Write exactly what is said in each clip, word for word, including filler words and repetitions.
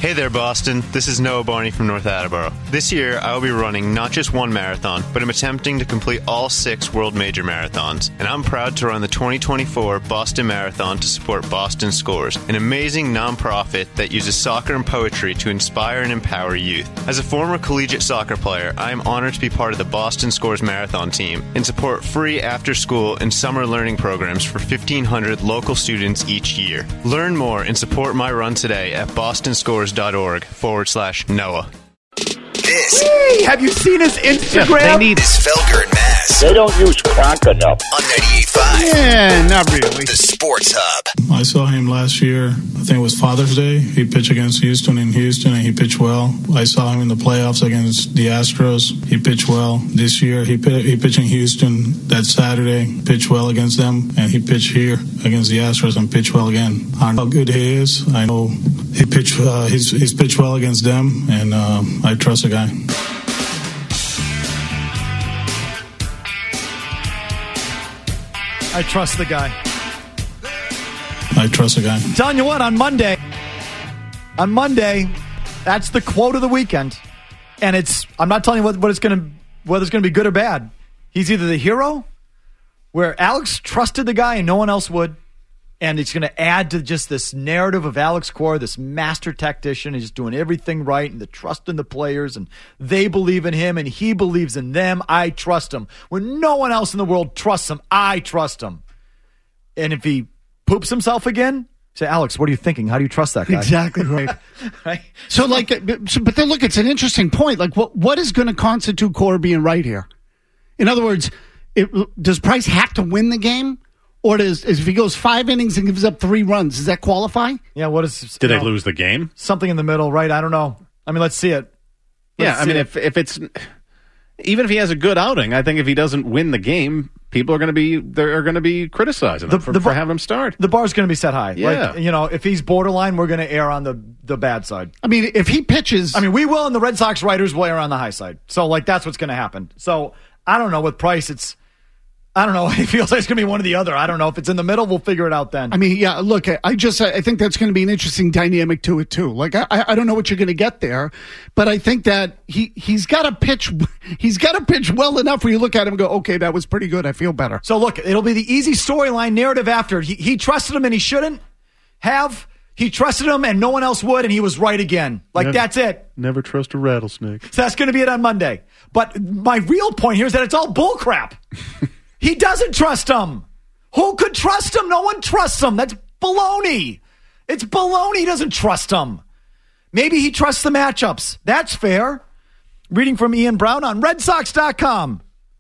Hey there, Boston. This is Noah Barney from North Attleboro. This year, I will be running not just one marathon, but I'm attempting to complete all six World Major Marathons. And I'm proud to run the twenty twenty-four Boston Marathon to support Boston Scores, an amazing nonprofit that uses soccer and poetry to inspire and empower youth. As a former collegiate soccer player, I am honored to be part of the Boston Scores Marathon team and support free after-school and summer learning programs for fifteen hundred local students each year. Learn more and support my run today at bostonscores.org forward slash Noah. This. Hey, have you seen his Instagram? Yeah, they need is Felger and Mass. They don't use crack enough. On ninety-eight point five. Yeah, not really. The Sports Hub. I saw him last year. I think it was Father's Day. He pitched against Houston in Houston, and he pitched well. I saw him in the playoffs against the Astros. He pitched well. This year, he, he pitched in Houston that Saturday, pitched well against them, and he pitched here against the Astros and pitched well again. I know how good he is. I know he pitched, uh, he's, he's pitched well against them, and uh, I trust the guy. I trust the guy. I trust the guy. I'm telling you what, on Monday, on Monday, that's the quote of the weekend. And it's, I'm not telling you what, what it's going to, whether it's going to be good or bad. He's either the hero, where Alex trusted the guy and no one else would, and it's going to add to just this narrative of Alex Cora, this master tactician. He's just doing everything right, and the trust in the players, and they believe in him, and he believes in them. I trust him. When no one else in the world trusts him, I trust him. And if he poops himself again, say, Alex, what are you thinking? How do you trust that guy? Exactly right. Right? So, like, but then look, it's an interesting point. Like, what what is going to constitute Cora being right here? In other words, it, does Price have to win the game? Or does, if he goes five innings and gives up three runs, does that qualify? Yeah, what is... Did they know, lose the game? Something in the middle, right? I don't know. I mean, let's see it. Let's yeah, I mean, it. if if it's... Even if he has a good outing, I think if he doesn't win the game, people are going to be they're going to be criticizing him the, for, the, for having him start. The bar's going to be set high. Yeah. Like, you know, if he's borderline, we're going to err on the, the bad side. I mean, if he pitches... I mean, we will, and the Red Sox writers will err on the high side. So, like, that's what's going to happen. So, I don't know. With Price, it's... I don't know. It feels like it's going to be one or the other. I don't know. If it's in the middle, we'll figure it out then. I mean, yeah, look, I just, I think that's going to be an interesting dynamic to it, too. Like, I, I don't know what you're going to get there, but I think that he, he's got to pitch, he's got to pitch well enough where you look at him and go, okay, that was pretty good. I feel better. So, look, it'll be the easy storyline narrative after. He, he trusted him and he shouldn't have. He trusted him and no one else would, and he was right again. Like, never, that's it. Never trust a rattlesnake. So that's going to be it on Monday. But my real point here is that it's all bullcrap. He doesn't trust him. Who could trust him? No one trusts him. That's baloney. It's baloney. He doesn't trust him. Maybe he trusts the matchups. That's fair. Reading from Ian Brown on Red Sox dot com.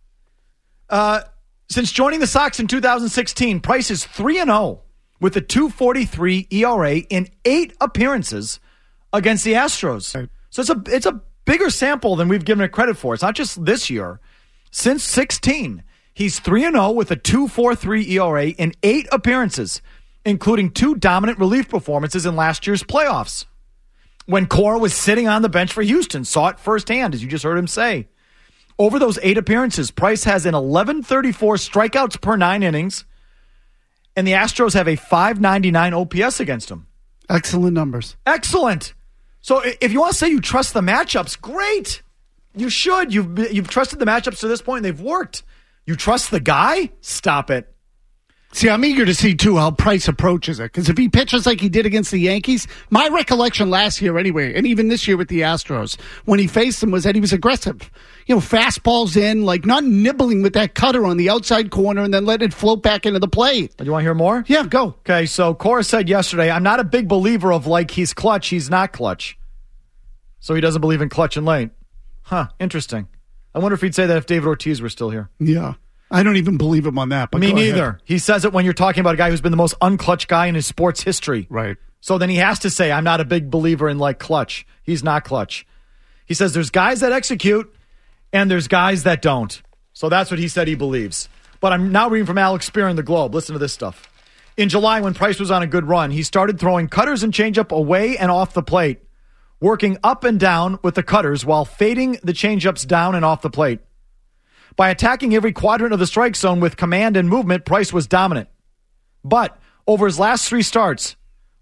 Uh, since joining the Sox in two thousand sixteen, Price is three and oh with a two forty-three E R A in eight appearances against the Astros. Right. So it's a it's a bigger sample than we've given it credit for. It's not just this year. Since sixteen. He's three and oh with a two forty-three E R A in eight appearances, including two dominant relief performances in last year's playoffs. When Cora was sitting on the bench for Houston, saw it firsthand, as you just heard him say. Over those eight appearances, Price has an eleven thirty-four strikeouts per nine innings, and the Astros have a five ninety-nine O P S against him. Excellent numbers. Excellent. So if you want to say you trust the matchups, great. You should. You've you've trusted the matchups to this point, and they've worked. You trust the guy? Stop it. See, I'm eager to see, too, how Price approaches it. Because if he pitches like he did against the Yankees, my recollection last year anyway, and even this year with the Astros, when he faced them was that he was aggressive. You know, fastballs in, like not nibbling with that cutter on the outside corner and then let it float back into the plate. Do you want to hear more? Yeah, go. Okay, so Cora said yesterday, I'm not a big believer of like he's clutch, he's not clutch. So he doesn't believe in clutch and late. Huh, interesting. I wonder if he'd say that if David Ortiz were still here. Yeah. I don't even believe him on that. But Me go neither. ahead. He says it when you're talking about a guy who's been the most unclutch guy in his sports history. Right. So then he has to say, I'm not a big believer in like clutch. He's not clutch. He says there's guys that execute and there's guys that don't. So that's what he said he believes. But I'm now reading from Alex Spear in the Globe. Listen to this stuff. In July, when Price was on a good run, he started throwing cutters and changeup away and off the plate, working up and down with the cutters while fading the changeups down and off the plate. By attacking every quadrant of the strike zone with command and movement, Price was dominant. But over his last three starts,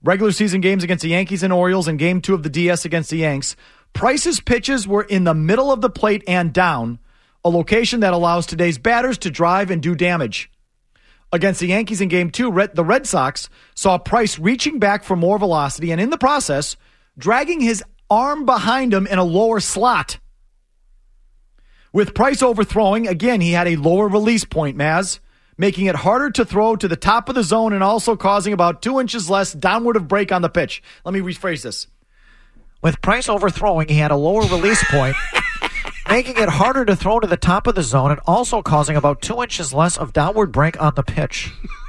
regular season games against the Yankees and Orioles and game two of the D S against the Yanks, Price's pitches were in the middle of the plate and down, a location that allows today's batters to drive and do damage. Against the Yankees in game two, the Red Sox saw Price reaching back for more velocity and in the process, dragging his arm behind him in a lower slot. With Price overthrowing, again, he had a lower release point, Maz, making it harder to throw to the top of the zone and also causing about two inches less downward of break on the pitch. Let me rephrase this. With Price overthrowing, he had a lower release point, making it harder to throw to the top of the zone and also causing about two inches less of downward break on the pitch.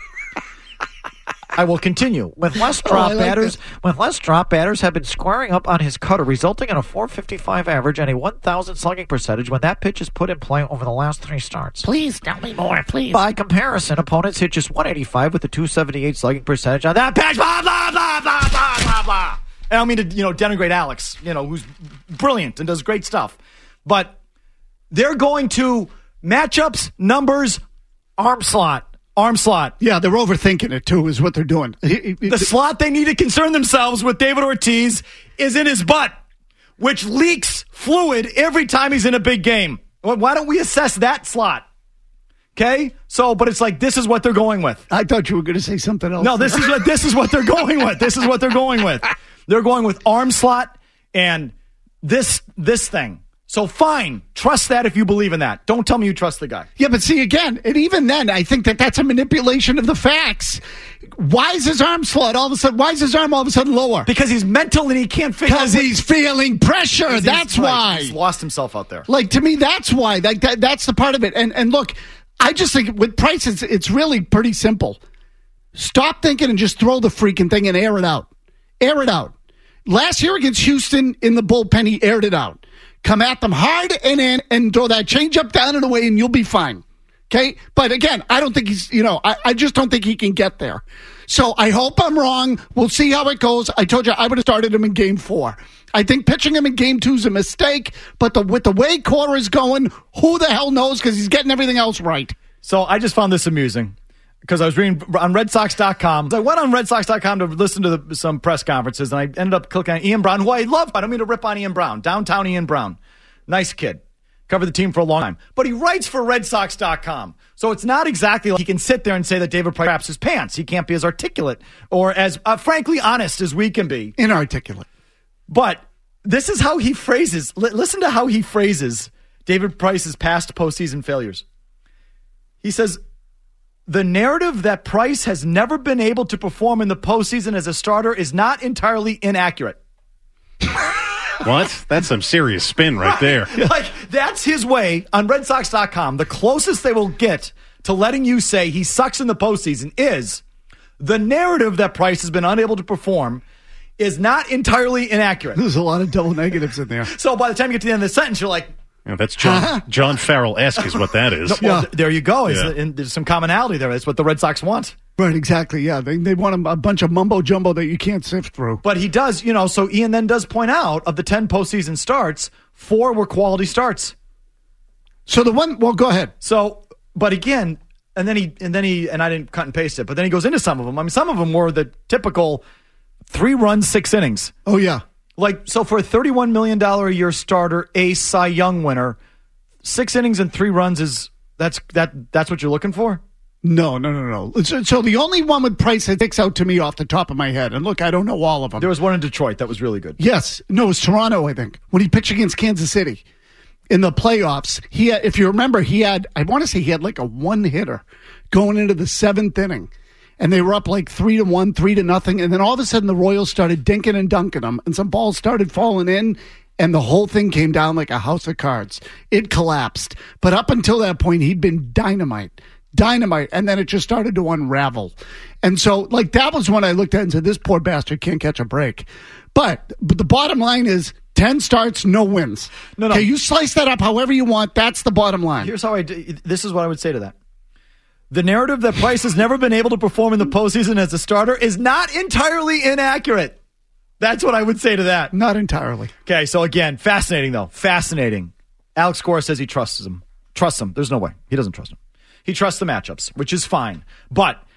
I will continue. With less drop oh, like batters, this. with less drop batters have been squaring up on his cutter, resulting in a four fifty-five average and a one thousand slugging percentage when that pitch is put in play over the last three starts. Please tell me more, please. By comparison, opponents hit just one eighty-five with a two seventy-eight slugging percentage on that pitch. Blah blah blah blah blah blah blah. I don't mean to, you know, denigrate Alex, you know, who's brilliant and does great stuff, but they're going to matchups, numbers, arm slot. Arm slot. Yeah, they're overthinking it, too, is what they're doing. The slot they need to concern themselves with David Ortiz is in his butt, which leaks fluid every time he's in a big game. Why don't we assess that slot? Okay? So, but it's like, this is what they're going with. I thought you were going to say something else. No, this is what this is what they're going with. This is what they're going with. They're going with arm slot and this this thing. So fine, trust that if you believe in that. Don't tell me you trust the guy. Yeah, but see, again, and even then, I think that that's a manipulation of the facts. Why is his arm slot all of a sudden, why is his arm all of a sudden lower? Because he's mental and he can't figure out. Because he's feeling pressure. That's right, why. He's lost himself out there. Like, to me, that's why. Like, that, that's the part of it. And and look, I just think with Price, it's, it's really pretty simple. Stop thinking and just throw the freaking thing and air it out. Air it out. Last year against Houston in the bullpen, he aired it out. Come at them hard and and, and throw that changeup down and away, and you'll be fine. Okay? But again, I don't think he's, you know, I, I just don't think he can get there. So I hope I'm wrong. We'll see how it goes. I told you I would have started him in game four. I think pitching him in game two is a mistake, but the, with the way Cora is going, who the hell knows, because he's getting everything else right. So I just found this amusing. Because I was reading on Red Sox dot com. I went on Red Sox dot com to listen to the, some press conferences, and I ended up clicking on Ian Brown, who I love. I don't mean to rip on Ian Brown. Downtown Ian Brown. Nice kid. Covered the team for a long time. But he writes for Red Sox dot com. So it's not exactly like he can sit there and say that David Price craps his pants. He can't be as articulate or as, uh, frankly, honest as we can be. Inarticulate. But this is how he phrases. L- listen to how he phrases David Price's past postseason failures. He says, the narrative that Price has never been able to perform in the postseason as a starter is not entirely inaccurate. What? That's some serious spin right there. Like, that's his way on Red Sox dot com. The closest they will get to letting you say he sucks in the postseason is the narrative that Price has been unable to perform is not entirely inaccurate. There's a lot of double negatives in there. So by the time you get to the end of the sentence, you're like, yeah, that's John John Farrell-esque is what that is. no, well, Yeah. th- there you go. It's, Yeah. and there's some commonality there. That's what the Red Sox want. Right, exactly. Yeah, they they want a, a bunch of mumbo jumbo that you can't sift through. But he does, you know, so Ian then does point out of the ten postseason starts, four were quality starts. So the one, well, go ahead. So, but again, and then he, and then he, and I didn't cut and paste it, but then he goes into some of them. I mean, some of them were the typical three runs, six innings. Oh, yeah. Like, so for a thirty-one million dollars a year starter, ace, Cy Young winner, six innings and three runs is, that's, that, that's what you're looking for? No, no, no, no. So, so the only one with Price that sticks out to me off the top of my head, and look, I don't know all of them. There was one in Detroit that was really good. Yes. No, it was Toronto, I think, when he pitched against Kansas City in the playoffs. He had, if you remember, he had, I want to say he had like a one hitter going into the seventh inning. And they were up like three to one, three to nothing. And then all of a sudden the Royals started dinking and dunking them. And some balls started falling in. And the whole thing came down like a house of cards. It collapsed. But up until that point, he'd been dynamite. Dynamite. And then it just started to unravel. And so, like, that was when I looked at it and said, this poor bastard can't catch a break. But, but the bottom line is ten starts, no wins. No, no. Okay, you slice that up however you want. That's the bottom line. Here's how I do, this is what I would say to that. The narrative that Price has never been able to perform in the postseason as a starter is not entirely inaccurate. That's what I would say to that. Not entirely. Okay, so again, fascinating though. Fascinating. Alex Cora says he trusts him. Trusts him. There's no way. He doesn't trust him. He trusts the matchups, which is fine. But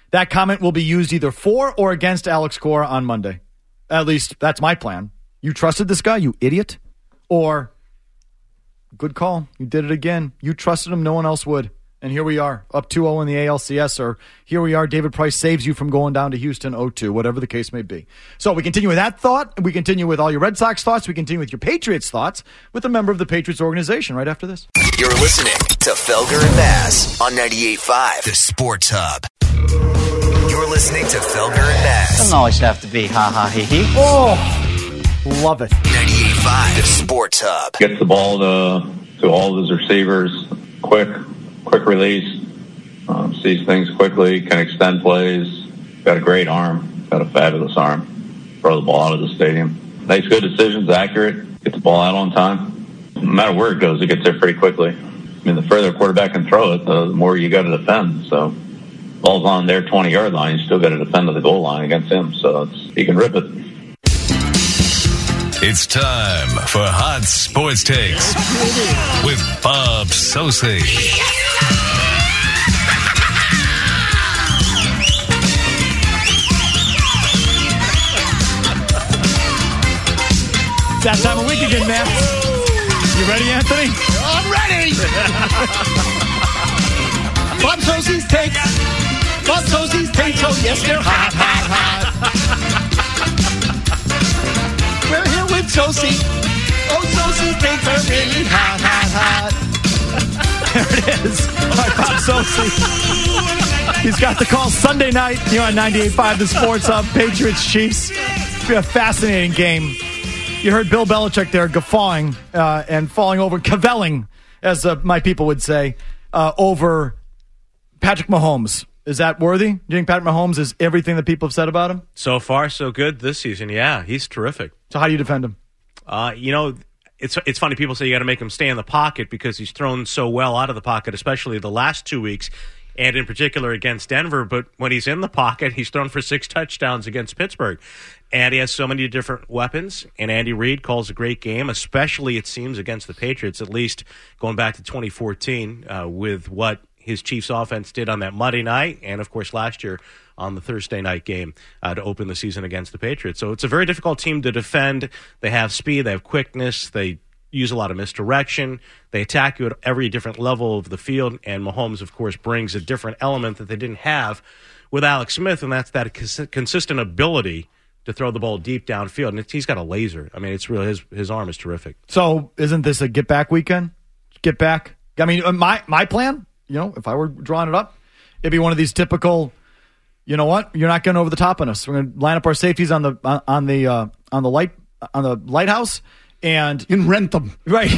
that comment will be used either for or against Alex Cora on Monday. At least that's my plan. You trusted this guy, you idiot? Or, good call, you did it again. You trusted him, no one else would. And here we are, up two oh in the A L C S, or here we are, David Price saves you from going down to Houston oh two, whatever the case may be. So we continue with that thought. We continue with all your Red Sox thoughts. We continue with your Patriots thoughts with a member of the Patriots organization right after this. You're listening to Felger and Mass on ninety-eight point five, The Sports Hub. You're listening to Felger and Mass. Doesn't always have to be ha-ha, hee-hee. Oh, love it. ninety-eight point five, The Sports Hub. Gets the ball to, to all of his receivers quick. Quick release, um, sees things quickly, can extend plays, got a great arm, got a fabulous arm, throw the ball out of the stadium. Makes good decisions, accurate, gets the ball out on time. No matter where it goes, it gets there pretty quickly. I mean, the further a quarterback can throw it, the more you got to defend. So, ball's on their twenty-yard line, you still got to defend to the goal line against him. So, it's, he can rip it. It's time for Hot Sports Takes with Bob Socci. It's that time of week again, man. You ready, Anthony? I'm ready. Bob Socci's takes. Bob Socci's takes. Oh, yes, they're hot, hot, hot. We're here with Socci. Oh, Socci's takes are really hot, hot, hot. There it is. All right, Bob Socci. He's got the call Sunday night here on ninety-eight point five, The Sports Hub. Patriots Chiefs. It's been a fascinating game. You heard Bill Belichick there guffawing uh, and falling over, cavelling, as uh, my people would say, uh, over Patrick Mahomes. Is that worthy? Do you think Patrick Mahomes is everything that people have said about him? So far, so good this season. Yeah, he's terrific. So how do you defend him? Uh, you know, it's it's funny. People say you got to make him stay in the pocket because he's thrown so well out of the pocket, especially the last two weeks, and in particular against Denver. But when he's in the pocket, he's thrown for six touchdowns against Pittsburgh. And he has so many different weapons, and Andy Reid calls a great game, especially, it seems, against the Patriots, at least going back to twenty fourteen uh, with what his Chiefs offense did on that Monday night, and, of course, last year on the Thursday night game uh, to open the season against the Patriots. So it's a very difficult team to defend. They have speed, they have quickness, they use a lot of misdirection. They attack you at every different level of the field, and Mahomes, of course, brings a different element that they didn't have with Alex Smith, and that's that cons- consistent ability to throw the ball deep downfield. And it's, he's got a laser. I mean, it's really, his his arm is terrific. So isn't this a get-back weekend? Get back? I mean, my my plan, you know, if I were drawing it up, it'd be one of these typical, you know what, you're not getting over the top on us. We're going to line up our safeties on the on, on the uh, on the light on the lighthouse and and rent them. Right.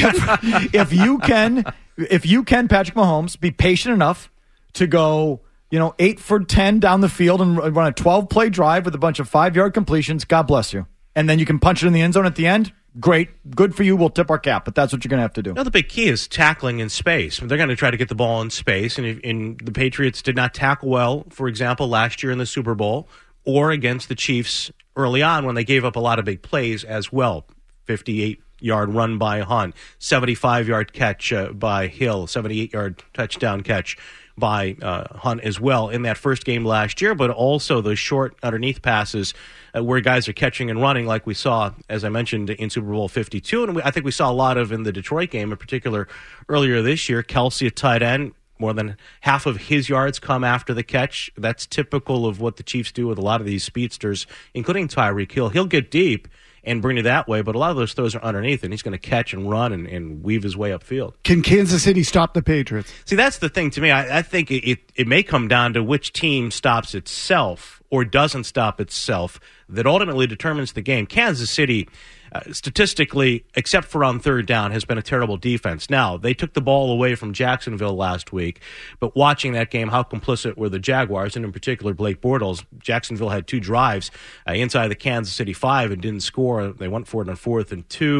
if, if you can, if you can, Patrick Mahomes, be patient enough to go, you know, eight for ten down the field and run a twelve-play drive with a bunch of five-yard completions, God bless you. And then you can punch it in the end zone at the end. Great. Good for you. We'll tip our cap, but that's what you're going to have to do. No, the big key is tackling in space. They're going to try to get the ball in space, and, if, and the Patriots did not tackle well, for example, last year in the Super Bowl or against the Chiefs early on when they gave up a lot of big plays as well. fifty-eight-yard run by Hunt, seventy-five-yard catch uh, by Hill, seventy-eight-yard touchdown catch by uh, Hunt as well in that first game last year, but also those short underneath passes uh, where guys are catching and running like we saw, as I mentioned, in Super Bowl fifty-two. And we, I think we saw a lot of in the Detroit game, in particular earlier this year. Kelsey, a tight end, more than half of his yards come after the catch. That's typical of what the Chiefs do with a lot of these speedsters, including Tyreek Hill. He'll get deep and bring it that way, but a lot of those throws are underneath, and he's going to catch and run and, and weave his way upfield. Can Kansas City stop the Patriots? See, that's the thing to me. I, I think it, it, it may come down to which team stops itself or doesn't stop itself that ultimately determines the game. Kansas City, uh, statistically, except for on third down, has been a terrible defense. Now, they took the ball away from Jacksonville last week, but watching that game, how complicit were the Jaguars, and in particular Blake Bortles. Jacksonville had two drives uh, inside the Kansas City five and didn't score. They went for it on fourth and two.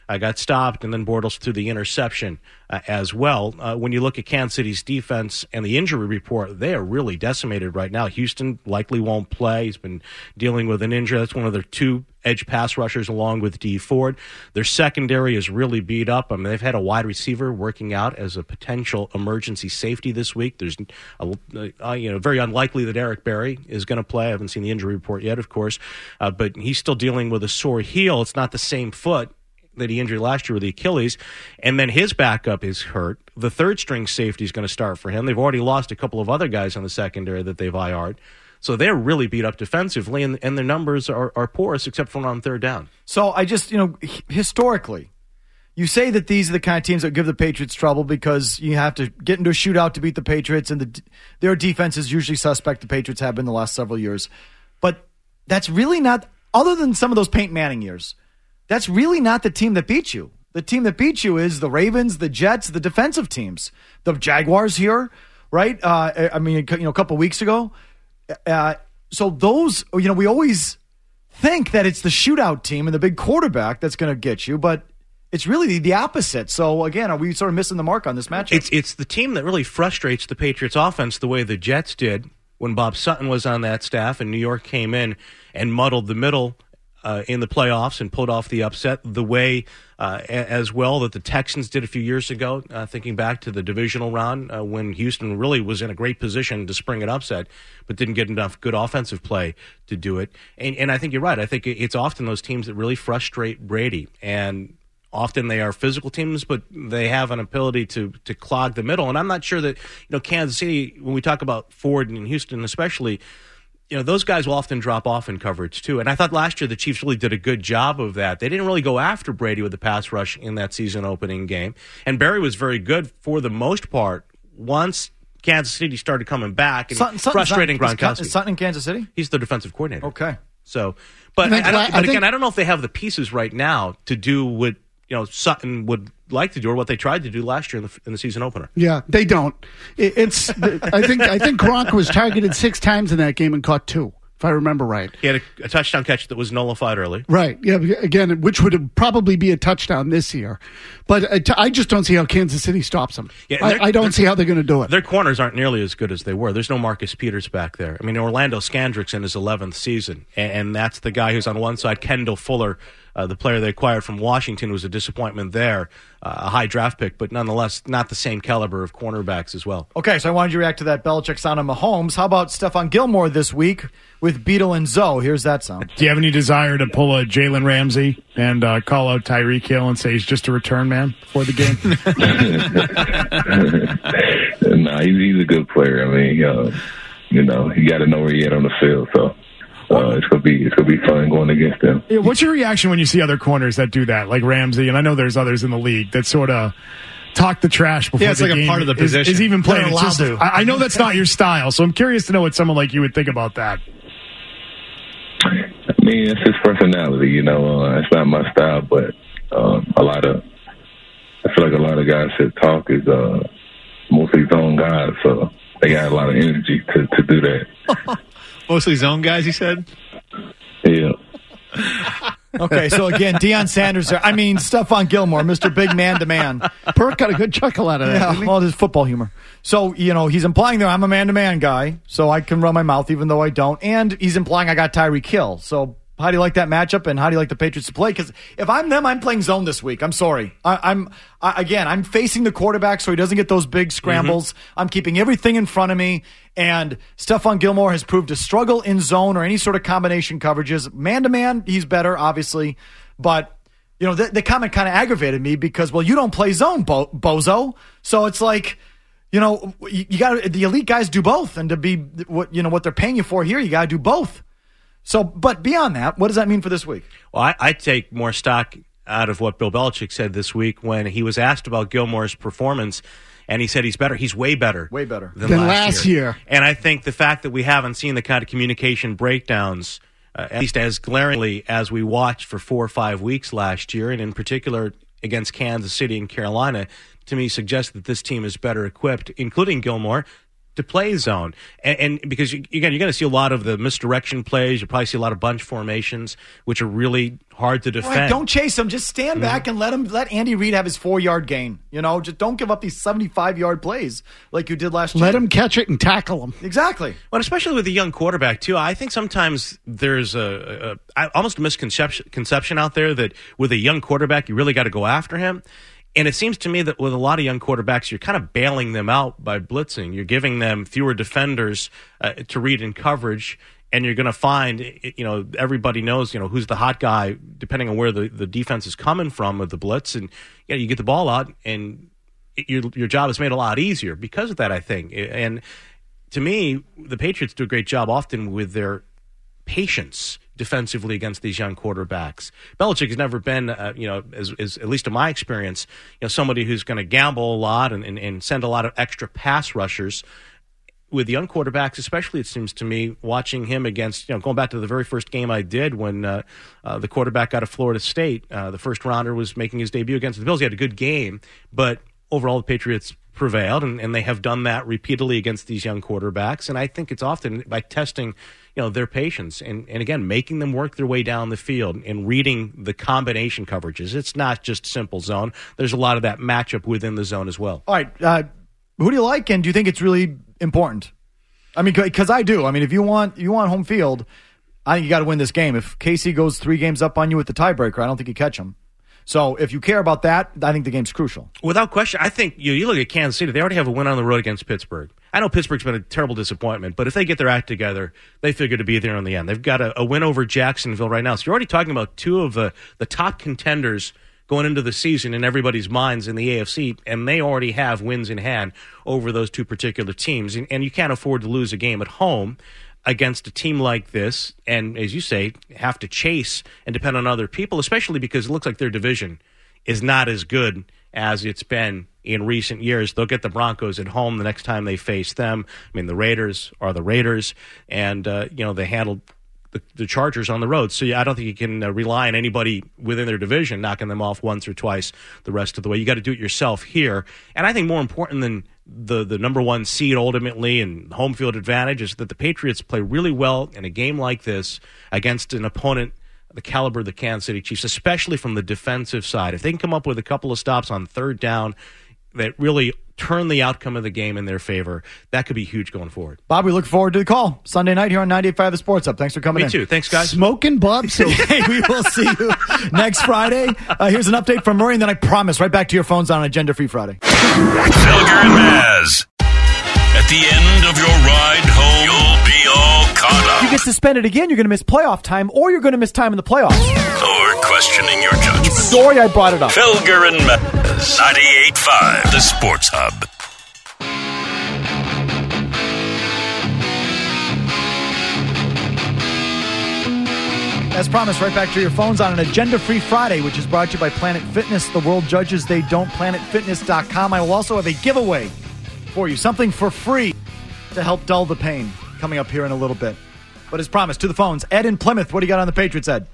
uh, got stopped, and then Bortles threw the interception uh, as well. Uh, when you look at Kansas City's defense and the injury report, they are really decimated right now. Houston likely won't play. He's been dealing with an injury. That's one of their two edge pass rushers along with Dee Ford. Their secondary is really beat up. I mean, they've had a wide receiver working out as a potential emergency safety this week. There's a, uh, you know, very unlikely that Eric Berry is going to play. I haven't seen the injury report yet, of course, uh, but he's still dealing with a sore heel. It's not the same foot that he injured last year with the Achilles, and then his backup is hurt. The third string safety is going to start for him. They've already lost a couple of other guys on the secondary that they've I R'd. So they're really beat up defensively, and, and their numbers are, are porous except for on third down. So I just, you know, historically, you say that these are the kind of teams that give the Patriots trouble because you have to get into a shootout to beat the Patriots, and the, their defense is usually suspect. The Patriots have been the last several years. But that's really not, other than some of those Peyton Manning years, that's really not the team that beat you. The team that beat you is the Ravens, the Jets, the defensive teams. The Jaguars here, right? Uh, I mean, you know, a couple weeks ago. Uh, so those, you know, we always think that it's the shootout team and the big quarterback that's going to get you, but it's really the, the opposite. So, again, are we sort of missing the mark on this matchup? It's, it's the team that really frustrates the Patriots offense the way the Jets did when Bob Sutton was on that staff and New York came in and muddled the middle Uh, in the playoffs and pulled off the upset the way uh, a- as well that the Texans did a few years ago, uh, thinking back to the divisional round uh, when Houston really was in a great position to spring an upset but didn't get enough good offensive play to do it. And, and I think you're right. I think it's often those teams that really frustrate Brady, and often they are physical teams, but they have an ability to to clog the middle. And I'm not sure that, you know, Kansas City, when we talk about Ford and Houston especially, you know, those guys will often drop off in coverage, too. And I thought last year the Chiefs really did a good job of that. They didn't really go after Brady with the pass rush in that season opening game. And Barry was very good for the most part once Kansas City started coming back and Sutton, frustrating Sutton, Gronkowski. Is Sutton in Kansas City? He's the defensive coordinator. Okay. So, but, I think, I don't, I but think, again, I don't know if they have the pieces right now to do what, you know, Sutton would like to do or what they tried to do last year in the, in the season opener. Yeah, they don't. It, it's. I think I think Gronk was targeted six times in that game and caught two, if I remember right. He had a, a touchdown catch that was nullified early. Right. Yeah. Again, which would probably be a touchdown this year, but I just don't see how Kansas City stops them. Yeah, I, I don't see how they're going to do it. Their corners aren't nearly as good as they were. There's no Marcus Peters back there. I mean, Orlando Scandrick's in his eleventh season, and, and that's the guy who's on one side. Kendall Fuller, uh, the player they acquired from Washington, was a disappointment there, uh, a high draft pick, but nonetheless not the same caliber of cornerbacks as well. Okay, so I wanted you to react to that Belichick sound on Mahomes. How about Stephon Gilmore this week with Beetle and Zoe? Here's that sound. Do you have any desire to pull a Jalen Ramsey and uh, call out Tyreek Hill and say he's just a return man for the game? No, he's, he's a good player. I mean, uh, you know, you got to know where you're at on the field. So uh, it's gonna be it's gonna be fun going against them. Yeah, what's your reaction when you see other corners that do that, like Ramsey? And I know there's others in the league that sort of talk the trash before yeah, it's the like game a part of the is, position. is even playing. They're It's allowed just, to. I, I know that's not your style, so I'm curious to know what someone like you would think about that. I mean, it's his personality. You know, uh, it's not my style, but um, a lot of I feel like a lot of guys that talk is uh, mostly zone guys, so they got a lot of energy to, to do that. Mostly zone guys, you said? Yeah. Okay, so again, Deion Sanders there. I mean, Stephon Gilmore, Mister Big Man to Man. Perk got a good chuckle out of that. Yeah, well, this football humor. So, you know, he's implying there I'm a man-to-man guy, so I can run my mouth even though I don't. And he's implying I got Tyreek Hill. So how do you like that matchup, and how do you like the Patriots to play? Because if I'm them, I'm playing zone this week. I'm sorry. I, I'm I, again, I'm facing the quarterback so he doesn't get those big scrambles. Mm-hmm. I'm keeping everything in front of me. And Stephon Gilmore has proved to struggle in zone or any sort of combination coverages. Man-to-man, he's better, obviously. But, you know, the, the comment kind of aggravated me because, well, you don't play zone, bo- bozo. So it's like, you know, you, you got the elite guys do both. And to be what, you know, what they're paying you for here, you got to do both. So, but beyond that, what does that mean for this week? Well, I, I take more stock out of what Bill Belichick said this week when he was asked about Gilmore's performance, and he said he's better. He's way better. Way better. Than, Than last, last year. year. And I think the fact that we haven't seen the kind of communication breakdowns, uh, at least as glaringly as we watched for four or five weeks last year, and in particular against Kansas City and Carolina, to me suggests that this team is better equipped, including Gilmore, to play zone. And, and because, you, again, you're going to see a lot of the misdirection plays. You'll probably see a lot of bunch formations, which are really hard to defend. Right, don't chase him. Just stand mm-hmm. back and let him let Andy Reid have his four-yard gain. You know, just don't give up these seventy-five-yard plays like you did last year. Let him catch it and tackle him. Exactly. Well, especially with a young quarterback, too. I think sometimes there's a, a, a almost a misconception conception out there that with a young quarterback, you really got to go after him. And it seems to me that with a lot of young quarterbacks, you're kind of bailing them out by blitzing. You're giving them fewer defenders uh, to read in coverage, and you're going to find, you know, everybody knows, you know, who's the hot guy, depending on where the, the defense is coming from with the blitz. And you know, you get the ball out, and it, your your job is made a lot easier because of that, I think. And to me, the Patriots do a great job often with their patience defensively against these young quarterbacks. Belichick has never been, uh, you know, as, as at least in my experience, you know, somebody who's going to gamble a lot and, and, and send a lot of extra pass rushers. With young quarterbacks, especially, it seems to me, watching him against, you know, going back to the very first game I did when uh, uh, the quarterback out of Florida State, uh, the first rounder, was making his debut against the Bills. He had a good game, but overall the Patriots prevailed, and, and they have done that repeatedly against these young quarterbacks. And I think it's often by testing, you know, their patience and, and again, making them work their way down the field and reading the combination coverages. It's not just simple zone. There's a lot of that matchup within the zone as well. All right. Uh, who do you like, and do you think it's really important? I mean, because I do. I mean, if you want you want home field, I think you got to win this game. If K C goes three games up on you with the tiebreaker, I don't think you catch them. So if you care about that, I think the game's crucial. Without question, I think you, you look at Kansas City, they already have a win on the road against Pittsburgh. I know Pittsburgh's been a terrible disappointment, but if they get their act together, they figure to be there in the end. They've got a, a win over Jacksonville right now. So you're already talking about two of the, the top contenders going into the season in everybody's minds in the A F C, and they already have wins in hand over those two particular teams. And, and you can't afford to lose a game at home against a team like this, and as you say, have to chase and depend on other people, especially because it looks like their division is not as good as it's been in recent years. They'll get the Broncos at home the next time they face them. I mean, the Raiders are the Raiders, and uh, you know, they handled the, the Chargers on the road. So yeah, I don't think you can uh, rely on anybody within their division knocking them off once or twice the rest of the way. You got to do it yourself here. And I think more important than the the number one seed ultimately and home field advantage is that the Patriots play really well in a game like this against an opponent the caliber of the Kansas City Chiefs, especially from the defensive side. If they can come up with a couple of stops on third down that really turn the outcome of the game in their favor, that could be huge going forward. Bob, we look forward to the call Sunday night here on ninety-eight point five The Sports Hub. Thanks for coming Me in. Me too. Thanks, guys. Smoking Bob. So hey, we will see you next Friday. Uh, here's an update from Murray, and then I promise right back to your phones on Agenda Free Friday. Felger and Maz. At the end of your ride home, you'll be all caught up. If you get suspended again, you're going to miss playoff time, or you're going to miss time in the playoffs. Or questioning your judgment. Sorry I brought it up. Felger and Maz. ninety-eight point five The Sports Hub. As promised, right back to your phones on an Agenda-Free Friday, which is brought to you by Planet Fitness. The world judges they don't. planet fitness dot com. I will also have a giveaway for you, something for free to help dull the pain, coming up here in a little bit. But as promised, to the phones. Ed in Plymouth, what do you got on the Patriots, Ed?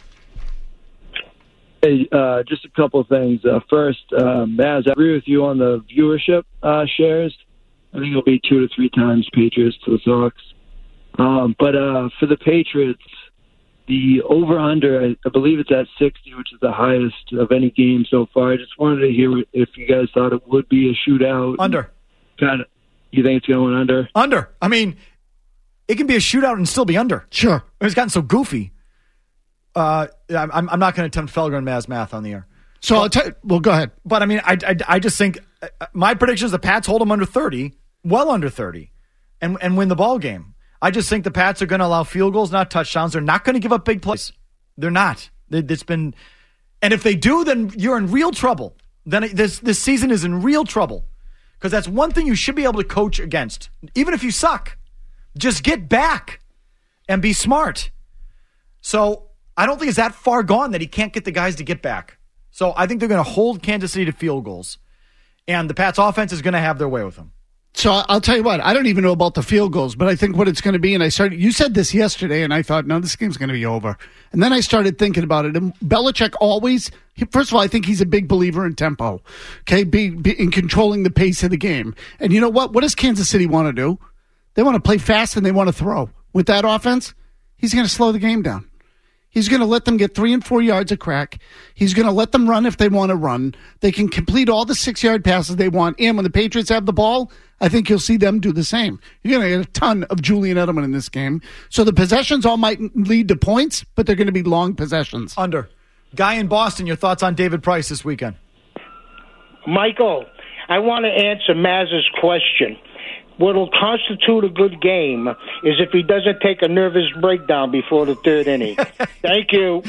Hey, uh, just a couple of things. Uh, first, uh, Maz, I agree with you on the viewership uh, shares. I think it'll be two to three times Patriots to the Sox. Um, but uh, for the Patriots, the over-under, I, I believe it's at sixty, which is the highest of any game so far. I just wanted to hear if you guys thought it would be a shootout. Under. Kind of. You think it's going under? Under. I mean, it can be a shootout and still be under. Sure. It's gotten so goofy. Uh, I'm, I'm not going to attempt Felger and Maz math on the air. So but, I'll tell you, well, go ahead. But I mean, I, I, I just think uh, my prediction is the Pats hold them under thirty, well under thirty, and, and win the ball game. I just think the Pats are going to allow field goals, not touchdowns. They're not going to give up big plays. They're not. It's been, and if they do, then you're in real trouble. Then this this season is in real trouble. Because that's one thing you should be able to coach against. Even if you suck, just get back and be smart. So I don't think it's that far gone that he can't get the guys to get back. So I think they're going to hold Kansas City to field goals. And the Pats offense is going to have their way with them. So I'll tell you what, I don't even know about the field goals, but I think what it's going to be, and I started, you said this yesterday, and I thought, no, this game's going to be over. And then I started thinking about it. And Belichick always, first of all, I think he's a big believer in tempo, okay, be, be in controlling the pace of the game. And you know what? What does Kansas City want to do? They want to play fast and they want to throw. With that offense, he's going to slow the game down. He's going to let them get three and four yards a crack. He's going to let them run if they want to run. They can complete all the six-yard passes they want. And when the Patriots have the ball, I think you'll see them do the same. You're going to get a ton of Julian Edelman in this game. So the possessions all might lead to points, but they're going to be long possessions. Under. Guy in Boston, your thoughts on David Price this weekend? Michael, I want to answer Maz's question. What'll constitute a good game is if he doesn't take a nervous breakdown before the third inning. Thank you.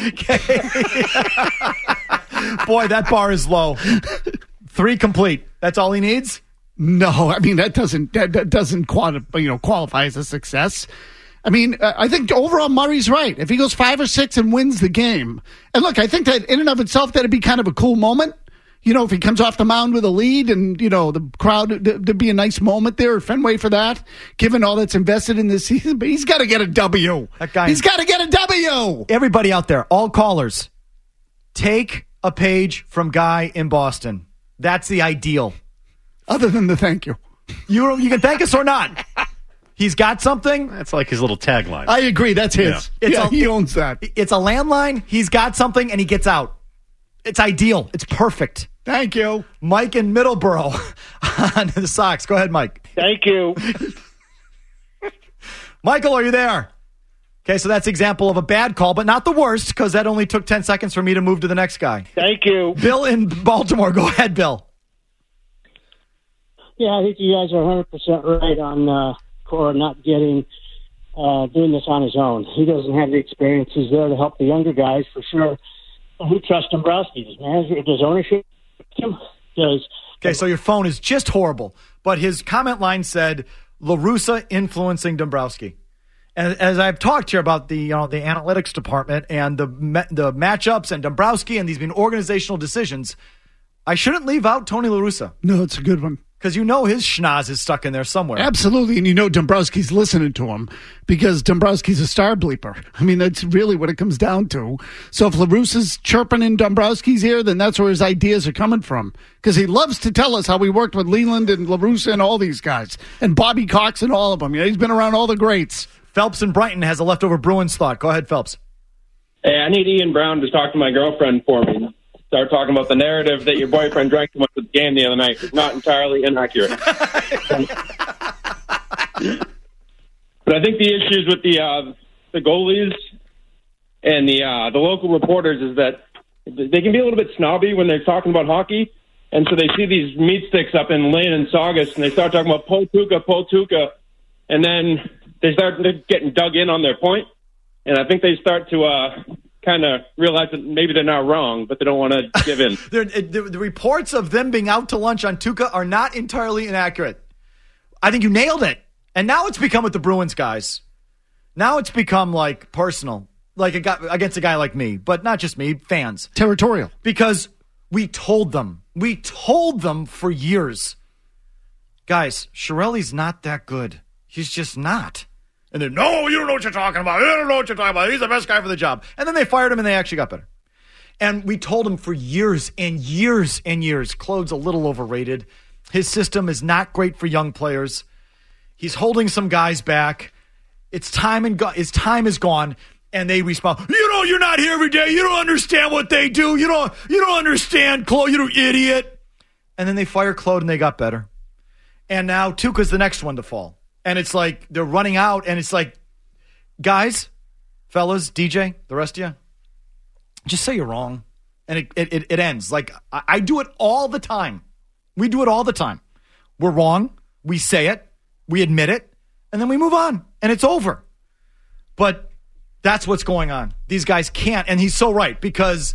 Boy, that bar is low. Three complete. That's all he needs? No, I mean, that doesn't that, that doesn't quali- you know, qualify as a success. I mean, I think overall Murray's right. If he goes five or six and wins the game, and look, I think that in and of itself, that'd be kind of a cool moment. You know, if he comes off the mound with a lead and, you know, the crowd, there'd be a nice moment there at Fenway for that, given all that's invested in this season. But he's got to get a W. That guy, he's got to get a W. Everybody out there, all callers, take a page from Guy in Boston. That's the ideal. Other than the thank you. You, you can thank us or not. He's got something. That's like his little tagline. I agree. That's his. Yeah, yeah a, he owns that. It's a landline. He's got something, and he gets out. It's ideal. It's perfect. Thank you. Mike in Middleborough on the Sox. Go ahead, Mike. Thank you. Michael, are you there? Okay, so that's an example of a bad call, but not the worst, because that only took ten seconds for me to move to the next guy. Thank you. Bill in Baltimore. Go ahead, Bill. Yeah, I think you guys are one hundred percent right on uh, Cora not getting, uh, doing this on his own. He doesn't have the experience. He's there to help the younger guys, for sure. Who trusts Dombrowski? Does manager, does ownership him? Does Okay, so your phone is just horrible. But his comment line said, La Russa influencing Dombrowski. And as I've talked here about the, you know, the analytics department and the the matchups and Dombrowski and these being organizational decisions, I shouldn't leave out Tony La Russa. No, it's a good one. Because you know his schnoz is stuck in there somewhere. Absolutely, and you know Dombrowski's listening to him because Dombrowski's a star bleeper. I mean, that's really what it comes down to. So if La Russa's chirping in Dombrowski's ear, then that's where his ideas are coming from. Because he loves to tell us how he worked with Leland and La Russa and all these guys. And Bobby Cox and all of them. You know, he's been around all the greats. Phelps in Brighton has a leftover Bruins thought. Go ahead, Phelps. Hey, I need Ian Brown to talk to my girlfriend for me. Start talking about the narrative that your boyfriend drank too much at the game the other night. It's not entirely inaccurate. But I think the issues with the uh, the goalies and the uh, the local reporters is that they can be a little bit snobby when they're talking about hockey, and so they see these meat sticks up in Lane and Saugus, and they start talking about Poltuka, Poltuka, and then they start getting dug in on their point, and I think they start to uh, kind of realize that maybe they're not wrong, but they don't want to give in. the, the reports of them being out to lunch on Tuca are not entirely inaccurate. I think you nailed it. And now it's become with the Bruins guys. Now it's become like personal, like a guy, against a guy like me, but not just me, fans. Territorial. Because we told them, we told them for years, guys, Chiarelli's not that good. He's just not. And then, no, you don't know what you're talking about. You don't know what you're talking about. He's the best guy for the job. And then they fired him and they actually got better. And we told him for years and years and years, Claude's a little overrated. His system is not great for young players. He's holding some guys back. It's time and go- his time is gone. And they respond, you know, you're not here every day. You don't understand what they do. You don't, you don't understand, Claude, you idiot. And then they fire Claude and they got better. And now Tuca's the next one to fall. And it's like they're running out, and it's like, guys, fellas, D J, the rest of you, just say you're wrong. And it it, it ends. Like, I, I do it all the time. We do it all the time. We're wrong. We say it. We admit it. And then we move on. And it's over. But that's what's going on. These guys can't. And he's so right, because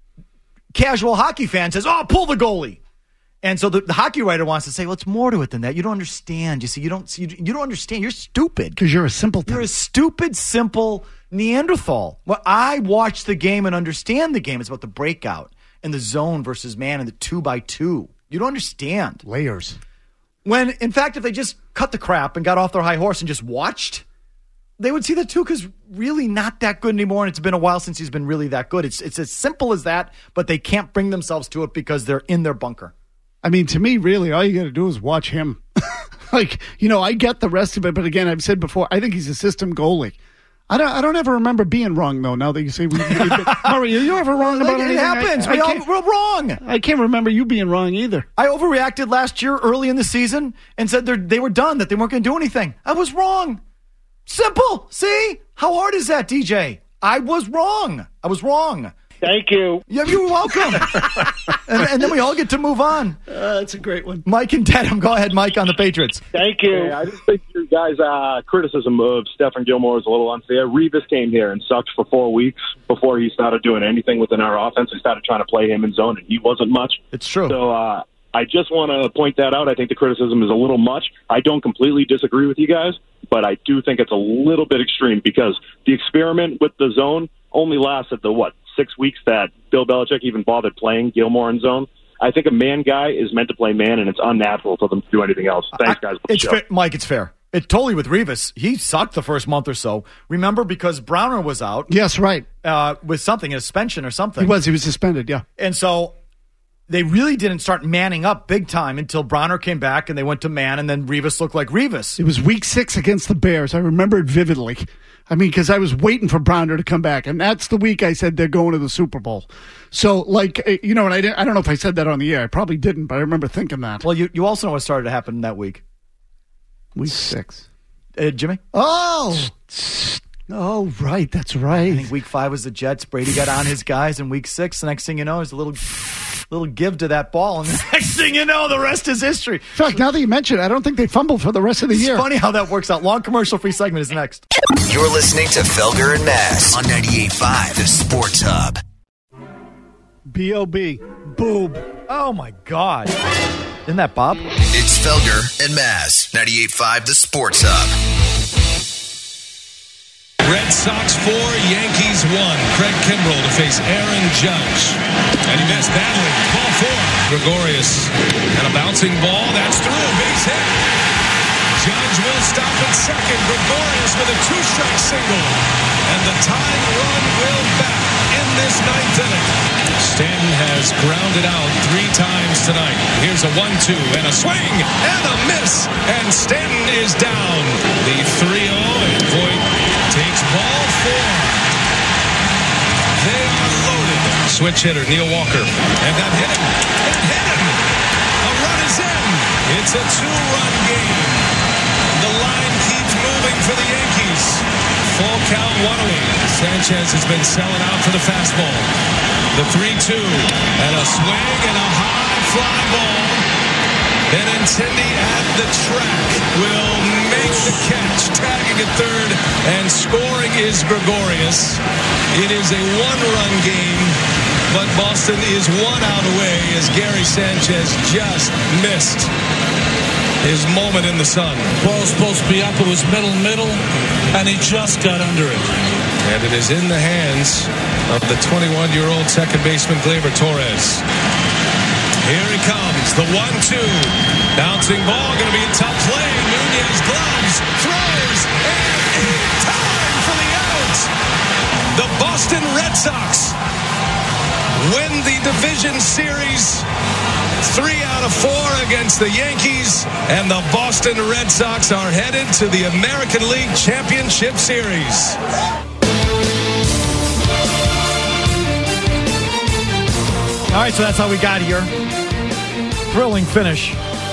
casual hockey fan says, oh, pull the goalie. And so the, the hockey writer wants to say, well, it's more to it than that. You don't understand. You see, you don't you, you don't understand. You're stupid. Because you're a simpleton. You're a stupid, simple Neanderthal. Well, I watch the game and understand the game. It's about the breakout and the zone versus man and the two by two. You don't understand. Layers. When, in fact, if they just cut the crap and got off their high horse and just watched, they would see that Tuca's really not that good anymore, and it's been a while since he's been really that good. It's it's as simple as that, but they can't bring themselves to it because they're in their bunker. I mean, to me, really, all you got to do is watch him. like, you know, I get the rest of it, but again, I've said before, I think he's a system goalie. I don't. I don't ever remember being wrong though. Now that you say we, Murray, are you ever wrong about Like, anything? it happens. I, I we all, can't- we're wrong. I can't remember you being wrong either. I overreacted last year early in the season and said they're- they were done, that they weren't going to do anything. I was wrong. Simple. See? How hard is that, D J? I was wrong. I was wrong. Thank you. Yeah, you're welcome. and, and then we all get to move on. Uh, that's a great one. Mike and Dedham. Go ahead, Mike, on the Patriots. Thank you. Hey, I just think your guys' uh, criticism of Stephen Gilmore is a little unfair. Revis came here and sucked for four weeks before he started doing anything within our offense. We started trying to play him in zone, and he wasn't much. It's true. So uh, I just want to point that out. I think the criticism is a little much. I don't completely disagree with you guys, but I do think it's a little bit extreme because the experiment with the zone only lasted the, what, six weeks that Bill Belichick even bothered playing Gilmore in zone. I think a man guy is meant to play man, and it's unnatural for them to do anything else. Thanks, guys. It's fair, Mike, it's fair. It totally with Revis. He sucked the first month or so. Remember, because Browner was out. Yes, right. Uh, with something, a suspension or something. He was. He was suspended, yeah. And so they really didn't start manning up big time until Browner came back and they went to man, and then Revis looked like Revis. It was week six against the Bears. I remember it vividly. I mean, because I was waiting for Browner to come back, and that's the week I said they're going to the Super Bowl. So, like, you know, and I, didn't, I don't know if I said that on the air. I probably didn't, but I remember thinking that. Well, you, you also know what started to happen that week. Week six. Uh, Jimmy? Oh! Oh, right. That's right. I think week five was the Jets. Brady got on his guys. In week six, the next thing you know, there's a little little give to that ball. And the next thing you know, the rest is history. In fact, now that you mention it, I don't think they fumbled for the rest of the it's year. It's funny how that works out. Long commercial-free segment is next. You're listening to Felger and Mass on ninety-eight point five, the Sports Hub. B O B Boob. Oh, my God. Isn't that Bob? It's Felger and Mass, ninety-eight point five, the Sports Hub. Red Sox four, Yankees one. Craig Kimbrell to face Aaron Judge. And he missed badly. Ball four. Gregorius. And a bouncing ball. That's through. Base hit. Judge will stop at second. Gregorius with a two-strike single. And the tying run will back in this ninth inning. Stanton has grounded out three times tonight. Here's a one two and a swing and a miss. And Stanton is down. The three oh and Voit takes ball four. They are loaded. Switch hitter, Neil Walker. And that hit him. That hit him. A run is in. It's a two-run game. The line keeps moving for the Yankees. Full count, one away. Sanchez has been selling out for the fastball. The three two. And a swing and a high fly ball. Benintendi at the track will make the catch, tagging at third, and scoring is Gregorius. It is a one-run game, but Boston is one out away as Gary Sanchez just missed his moment in the sun. Ball's supposed to be up, it was middle-middle, and he just got under it. And it is in the hands of the twenty-one-year-old second baseman Gleyber Torres. Here he comes, the one two. Bouncing ball, going to be a tough play. Nunez gloves, throws, and in time for the out. The Boston Red Sox win the division series three out of four against the Yankees, and the Boston Red Sox are headed to the American League Championship Series. All right, so that's how we got here. Thrilling finish.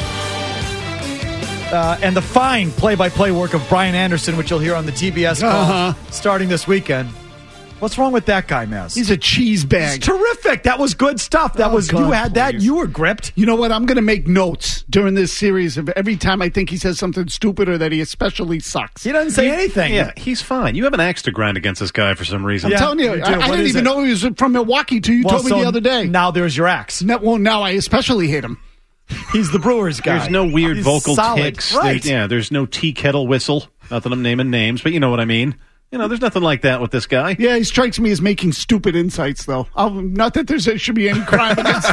Uh, and the fine play-by-play work of Brian Anderson, which you'll hear on the T B S call Uh-huh. starting this weekend. What's wrong with that guy, Maz? He's a cheese bag. It's terrific. That was good stuff. That Oh, was God, you had that. please. You were gripped. You know what? I'm going to make notes during this series of every time I think he says something stupid or that he especially sucks. He doesn't say He- anything. Yeah, he's fine. You have an axe to grind against this guy for some reason. I'm telling you, you do. I, I What didn't is even it? know he was from Milwaukee till you Well, told me so the other day. Now there's your axe. No, well, now I especially hate him. He's the Brewers guy. There's no weird He's vocal solid. tics. Right. There- yeah, there's no tea kettle whistle. Not that I'm naming names, but you know what I mean. You know, there's nothing like that with this guy. Yeah, he strikes me as making stupid insights, though. I'll, not that there should be any crime against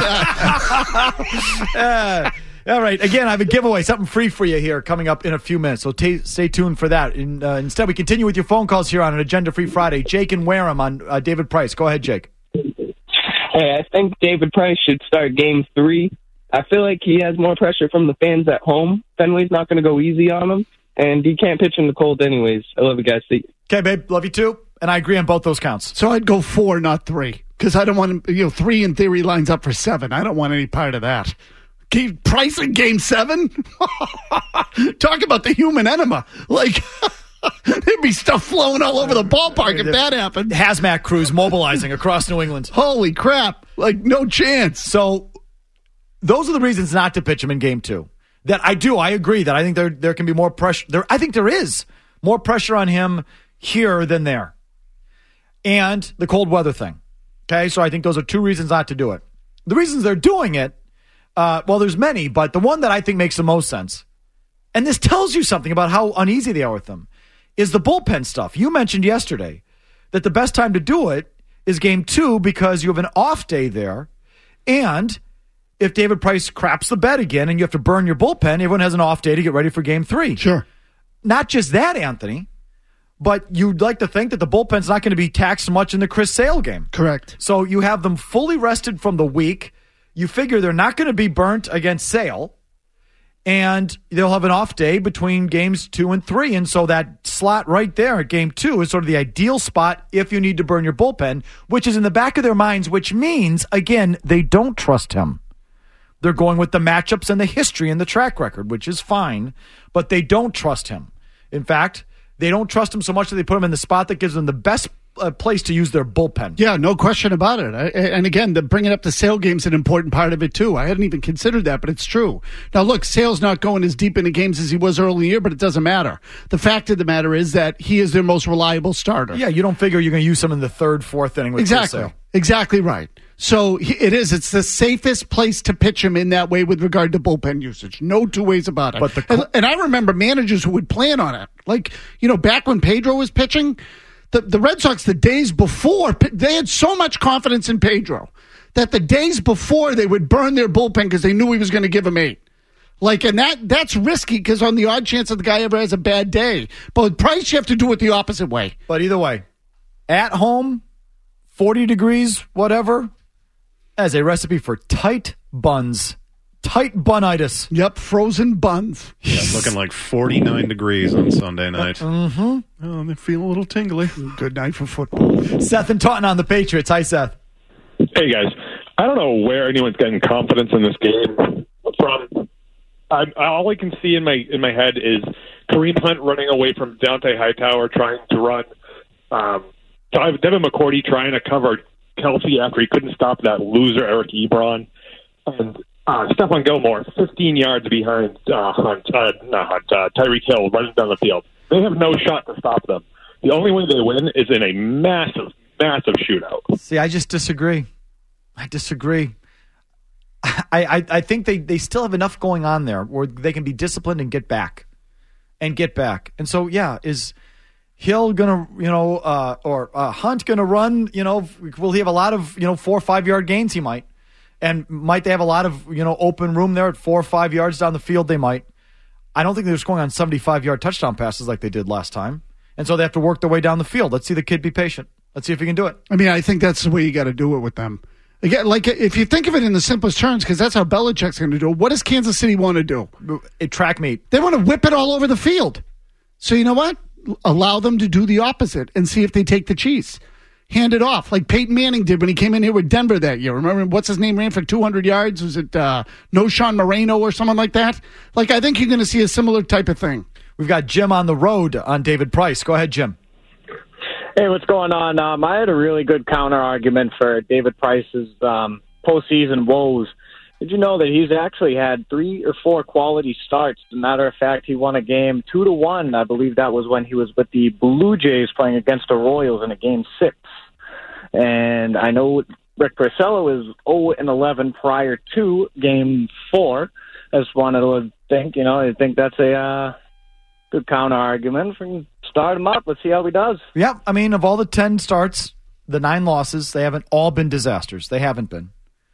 that. Uh, all right. Again, I have a giveaway, something free for you here coming up in a few minutes. So t- stay tuned for that. In, uh, instead, we continue with your phone calls here on an Agenda Free Friday. Jake and Wareham on uh, David Price. Go ahead, Jake. Hey, I think David Price should start game three I feel like he has more pressure from the fans at home. Fenway's not going to go easy on him, and he can't pitch in the cold anyways. I love you guys. See you. Okay, babe. Love you too. And I agree on both those counts. So I'd go four, not three, because I don't want to, you know, three in theory lines up for seven. I don't want any part of that. Keep Price in game seven? Talk about the human enema. Like, there'd be stuff flowing all over the ballpark if that happened. Hazmat crews mobilizing across New England. Holy crap. Like, no chance. So those are the reasons not to pitch him in game two. That I do. I agree that I think there there can be more pressure. There, I think there is more pressure on him here than there. And the cold weather thing. Okay, so I think those are two reasons not to do it. The reasons they're doing it, uh, well, there's many, but the one that I think makes the most sense, and this tells you something about how uneasy they are with them, is the bullpen stuff. You mentioned yesterday that the best time to do it is game two because you have an off day there, and if David Price craps the bed again and you have to burn your bullpen, everyone has an off day to get ready for game three. Sure. Not just that, Anthony, but you'd like to think that the bullpen's not going to be taxed much in the Chris Sale game. Correct. So you have them fully rested from the week. You figure they're not going to be burnt against Sale, and they'll have an off day between games two and three. And so that slot right there at game two is sort of the ideal spot if you need to burn your bullpen, which is in the back of their minds, which means, again, they don't trust him. They're going with the matchups and the history and the track record, which is fine, but they don't trust him. In fact, they don't trust him so much that they put him in the spot that gives them the best uh, place to use their bullpen. Yeah, no question about it. I, and again, the bringing up the Sale game's an important part of it, too. I hadn't even considered that, but it's true. Now, look, Sale's not going as deep into games as he was early in the year, but it doesn't matter. The fact of the matter is that he is their most reliable starter. Yeah, you don't figure you're going to use him in the third, fourth inning with exactly. Chris Sale. Exactly right. So it is. It's the safest place to pitch him in that way with regard to bullpen usage. No two ways about it. But the, and, and I remember managers who would plan on it. Like, you know, back when Pedro was pitching, the, the Red Sox, the days before, they had so much confidence in Pedro that the days before they would burn their bullpen because they knew he was going to give them eight. Like, and that that's risky because on the odd chance that the guy ever has a bad day. But with Price, you have to do it the opposite way. But either way, at home, forty degrees, whatever, as a recipe for tight buns. Tight bunitis. Yep, frozen buns. Yeah, looking like forty-nine degrees on Sunday night. Mm-hmm. Oh, they feel a little tingly. Good night for football. Seth and Taunton on the Patriots. Hi, Seth. Hey, guys. I don't know where anyone's getting confidence in this game from. I, all I can see in my in my head is Kareem Hunt running away from Dante Hightower, trying to run. Um, Devin McCourty trying to cover Kelsey after he couldn't stop that loser Eric Ebron, and uh, Stephon Gilmore fifteen yards behind uh, Hunt, uh, not Hunt, uh, Tyreek Hill running down the field. They have no shot to stop them. The only way they win is in a massive, massive shootout. See, I just disagree. I disagree. I, I, I think they, they still have enough going on there where they can be disciplined and get back. And get back. And so, yeah, is Hill gonna, you know, uh, or uh, Hunt gonna run? You know, will he have a lot of, you know, four or five yard gains? He might, and might they have a lot of, you know, open room there at four or five yards down the field? They might. I don't think they're scoring on seventy-five yard touchdown passes like they did last time, and so they have to work their way down the field. Let's see the kid be patient. Let's see if he can do it. I mean, I think that's the way you got to do it with them. Again, like if you think of it in the simplest terms, because that's how Belichick's going to do it. What does Kansas City want to do? A track meet. They want to whip it all over the field. So you know what? Allow them to do the opposite and see if they take the cheese. Hand it off like Peyton Manning did when he came in here with Denver that year. Remember, what's his name ran for two hundred yards? Was it uh, No Sean Moreno or someone like that? Like, I think you're going to see a similar type of thing. We've got Jim on the road on David Price. Go ahead, Jim. Hey, what's going on? Um, I had a really good counter argument for David Price's um, postseason woes. Did you know that he's actually had three or four quality starts? As a matter of fact, he won a game two to one. I believe that was when he was with the Blue Jays playing against the Royals in a game six. And I know Rick Porcello is oh and eleven prior to game four. I just wanted to think, you know, I think that's a uh, good counter argument. Start him up. Let's see how he does. Yeah, I mean, of all the ten starts, the nine losses, they haven't all been disasters. They haven't been.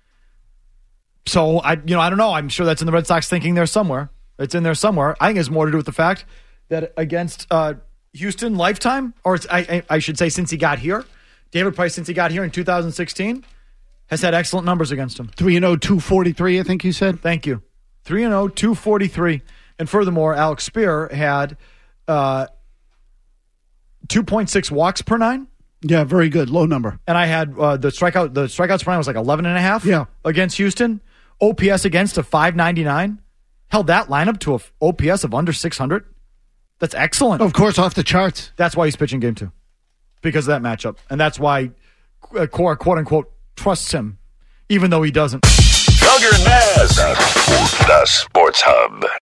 So, I, you know, I don't know. I'm sure that's in the Red Sox thinking there somewhere. It's in there somewhere. I think it's more to do with the fact that against uh, Houston lifetime, or it's, I, I should say since he got here, David Price since he got here in two thousand sixteen, has had excellent numbers against him. three and oh, two forty-three, I think you said. Thank you. three and oh, two forty-three. And furthermore, Alex Spear had uh, two point six walks per nine. Yeah, very good. Low number. And I had uh, the strikeout, the strikeouts per nine was like eleven and a half yeah. against Houston. O P S against a five ninety-nine. Held that lineup to a O P S of under six hundred. That's excellent. Of course, off the charts. That's why he's pitching game two. Because of that matchup. And that's why uh, Core, quote unquote, trusts him, even though he doesn't. Felger and Maz, the Sports Hub.